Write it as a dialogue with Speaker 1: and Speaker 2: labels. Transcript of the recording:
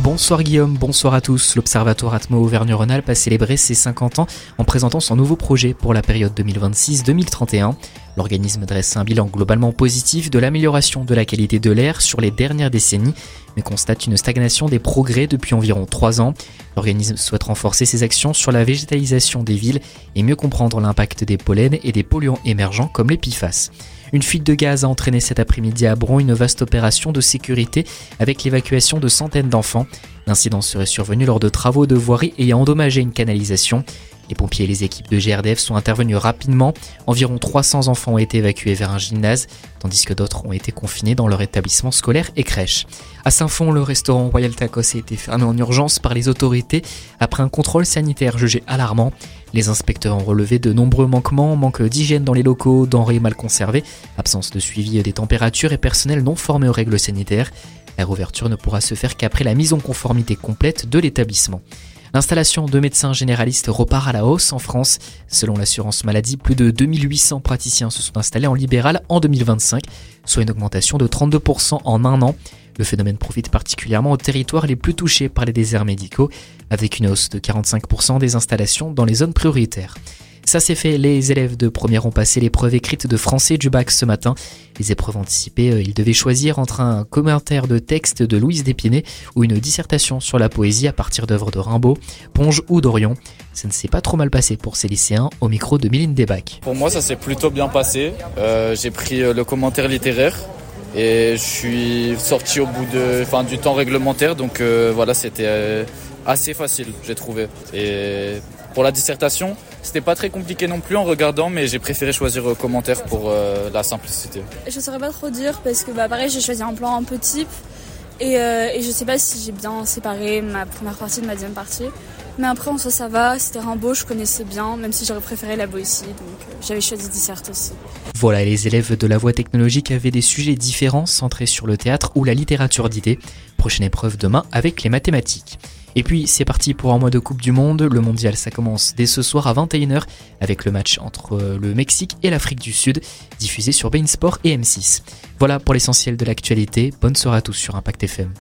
Speaker 1: Bonsoir Guillaume, bonsoir à tous. L'Observatoire Atmo Auvergne-Rhône-Alpes a célébré ses 50 ans en présentant son nouveau projet pour la période 2026-2031. L'organisme dresse un bilan globalement positif de l'amélioration de la qualité de l'air sur les dernières décennies, mais constate une stagnation des progrès depuis environ 3 ans. L'organisme souhaite renforcer ses actions sur la végétalisation des villes et mieux comprendre l'impact des pollens et des polluants émergents comme les PFAS. Une fuite de gaz a entraîné cet après-midi à Bron une vaste opération de sécurité avec l'évacuation de centaines d'enfants. L'incident serait survenu lors de travaux de voirie ayant endommagé une canalisation. Les pompiers et les équipes de GRDF sont intervenus rapidement. Environ 300 enfants ont été évacués vers un gymnase, tandis que d'autres ont été confinés dans leur établissement scolaire et crèche. À Saint-Fond, le restaurant Royal Tacos a été fermé en urgence par les autorités après un contrôle sanitaire jugé alarmant. Les inspecteurs ont relevé de nombreux manquements, manque d'hygiène dans les locaux, denrées mal conservées, absence de suivi des températures et personnel non formé aux règles sanitaires. La réouverture ne pourra se faire qu'après la mise en conformité complète de l'établissement. L'installation de médecins généralistes repart à la hausse en France. Selon l'assurance maladie, plus de 2800 praticiens se sont installés en libéral en 2025, soit une augmentation de 32% en un an. Le phénomène profite particulièrement aux territoires les plus touchés par les déserts médicaux, avec une hausse de 45% des installations dans les zones prioritaires. Ça c'est fait, les élèves de première ont passé l'épreuve écrite de français du bac ce matin. Les épreuves anticipées, ils devaient choisir entre un commentaire de texte de Louise Despinay ou une dissertation sur la poésie à partir d'œuvres de Rimbaud, Ponge ou Dorion. Ça ne s'est pas trop mal passé pour ces lycéens, au micro de Méline Desbacs.
Speaker 2: Pour moi ça s'est plutôt bien passé, j'ai pris le commentaire littéraire et je suis sorti au bout du temps réglementaire, donc voilà, c'était assez facile j'ai trouvé. Et pour la dissertation, c'était pas très compliqué non plus en regardant, mais j'ai préféré choisir commentaire pour la simplicité.
Speaker 3: Je saurais pas trop dire parce que pareil, j'ai choisi un plan un peu type et je sais pas si j'ai bien séparé ma première partie de ma deuxième partie. Mais après en soi ça va, c'était Rimbaud, je connaissais bien, même si j'aurais préféré la Boétie, donc j'avais choisi dissert aussi.
Speaker 1: Voilà, les élèves de la voie technologique avaient des sujets différents centrés sur le théâtre ou la littérature d'idées. Prochaine épreuve demain avec les mathématiques. Et puis c'est parti pour un mois de Coupe du Monde. Le mondial ça commence dès ce soir à 21h avec le match entre le Mexique et l'Afrique du Sud, diffusé sur beIN Sport et M6. Voilà pour l'essentiel de l'actualité. Bonne soirée à tous sur Impact FM.